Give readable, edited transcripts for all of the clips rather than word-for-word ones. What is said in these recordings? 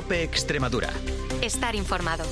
COPE Extremadura. Estar informado.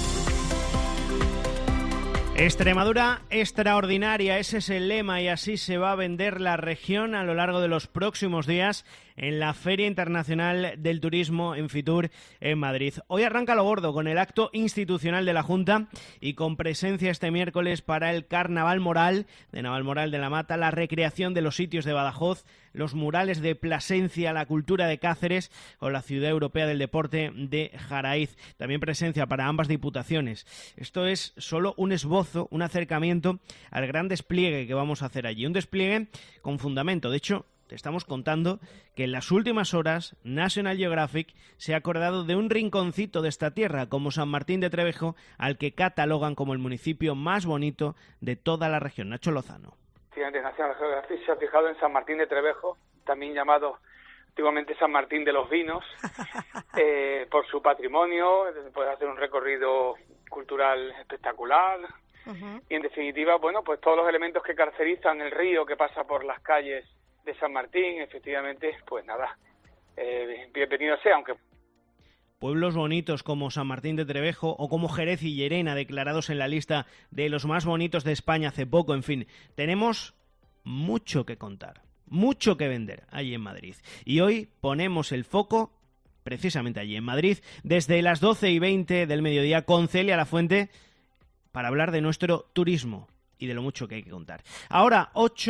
Extremadura extraordinaria, ese es el lema, y así se va a vender la región a lo largo de los próximos días en la Feria Internacional del Turismo en Fitur en Madrid. Hoy arranca lo gordo con el acto institucional de la Junta y con presencia este miércoles para el Carnaval Moral de Navalmoral de la Mata, la recreación de los sitios de Badajoz, los murales de Plasencia, la cultura de Cáceres o la Ciudad Europea del Deporte de Jaraiz. También presencia para ambas diputaciones. Esto es solo un esbozo, un acercamiento al gran despliegue que vamos a hacer allí. Un despliegue con fundamento. De hecho, te estamos contando que en las últimas horas National Geographic se ha acordado de un rinconcito de esta tierra, como San Martín de Trevejo, al que catalogan como el municipio más bonito de toda la región. Nacho Lozano. National Geographic se ha fijado en San Martín de Trevejo, también llamado antiguamente San Martín de los Vinos, por su patrimonio. Puedes hacer un recorrido cultural espectacular. Y en definitiva, bueno, pues todos los elementos que caracterizan el río que pasa por las calles de San Martín, efectivamente, pues nada, bienvenido sea, aunque... Pueblos bonitos como San Martín de Trevejo o como Jerez y Llerena, declarados en la lista de los más bonitos de España hace poco, en fin, tenemos mucho que contar, mucho que vender allí en Madrid. Y hoy ponemos el foco precisamente allí en Madrid, desde las 12:20 del mediodía, con Celia Lafuente, para hablar de nuestro turismo y de lo mucho que hay que contar. Ahora,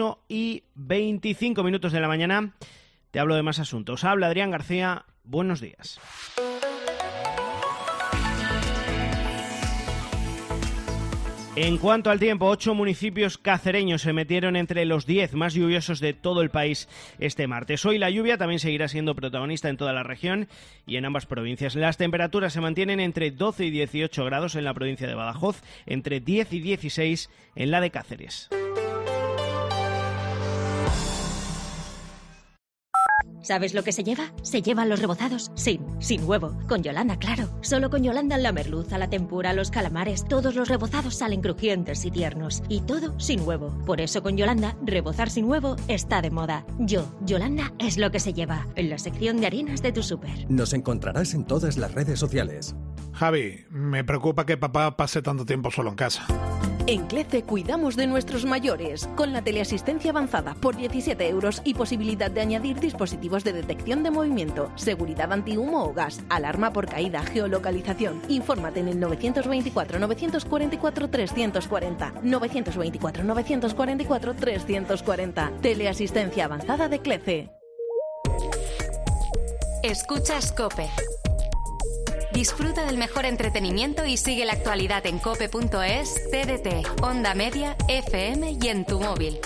8:25 de la mañana, te hablo de más asuntos. Habla Adrián García, buenos días. En cuanto al tiempo, 8 municipios cacereños se metieron entre los 10 más lluviosos de todo el país este martes. Hoy la lluvia también seguirá siendo protagonista en toda la región y en ambas provincias. Las temperaturas se mantienen entre 12 y 18 grados en la provincia de Badajoz, entre 10 y 16 en la de Cáceres. ¿Sabes lo que se lleva? Se llevan los rebozados sin huevo. Con Yolanda, claro. Solo con Yolanda la merluza, la tempura, los calamares, todos los rebozados salen crujientes y tiernos. Y todo sin huevo. Por eso con Yolanda, rebozar sin huevo está de moda. Yolanda es lo que se lleva. En la sección de harinas de tu súper. Nos encontrarás en todas las redes sociales. Javi, me preocupa que papá pase tanto tiempo solo en casa. En CLECE cuidamos de nuestros mayores, con la teleasistencia avanzada por 17 euros y posibilidad de añadir dispositivos de detección de movimiento, seguridad antihumo o gas, alarma por caída, geolocalización. Infórmate en el 924 944 340, 924 944 340. Teleasistencia avanzada de CLECE. Escuchas COPE. Disfruta del mejor entretenimiento y sigue la actualidad en cope.es, TDT, Onda Media, FM y en tu móvil.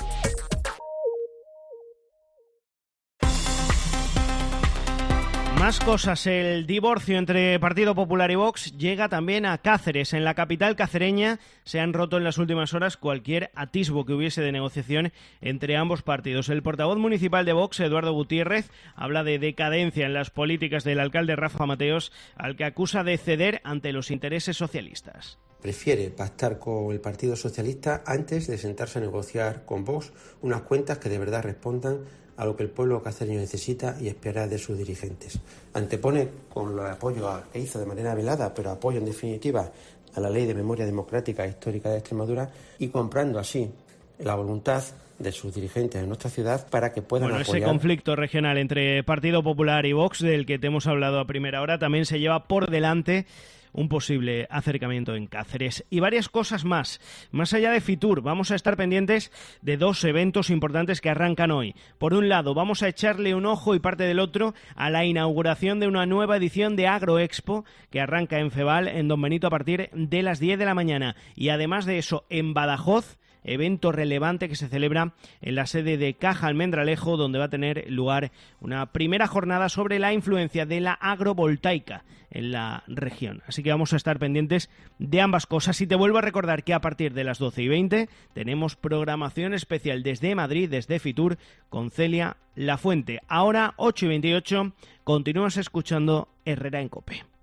Más cosas, el divorcio entre Partido Popular y Vox llega también a Cáceres. En la capital cacereña se han roto en las últimas horas cualquier atisbo que hubiese de negociación entre ambos partidos. El portavoz municipal de Vox, Eduardo Gutiérrez, habla de decadencia en las políticas del alcalde Rafa Mateos, al que acusa de ceder ante los intereses socialistas. Prefiere pactar con el Partido Socialista antes de sentarse a negociar con Vox unas cuentas que de verdad respondan a lo que el pueblo cacereño necesita y espera de sus dirigentes. Antepone, con el apoyo que hizo de manera velada, pero apoyo en definitiva a la Ley de Memoria Democrática e Histórica de Extremadura, y comprando así la voluntad de sus dirigentes en nuestra ciudad para que puedan apoyar. Ese conflicto regional entre Partido Popular y Vox, del que te hemos hablado a primera hora, también se lleva por delante un posible acercamiento en Cáceres. Y varias cosas más. Más allá de Fitur, vamos a estar pendientes de dos eventos importantes que arrancan hoy. Por un lado, vamos a echarle un ojo y parte del otro a la inauguración de una nueva edición de Agroexpo que arranca en Feval, en Don Benito, a partir de las 10 de la mañana. Y además de eso, en Badajoz, evento relevante que se celebra en la sede de Caja Almendralejo, donde va a tener lugar una primera jornada sobre la influencia de la agrovoltaica en la región. Así que vamos a estar pendientes de ambas cosas. Y te vuelvo a recordar que a partir de las 12:20 tenemos programación especial desde Madrid, desde Fitur, con Celia Lafuente. Ahora, 8:28, continúas escuchando Herrera en COPE.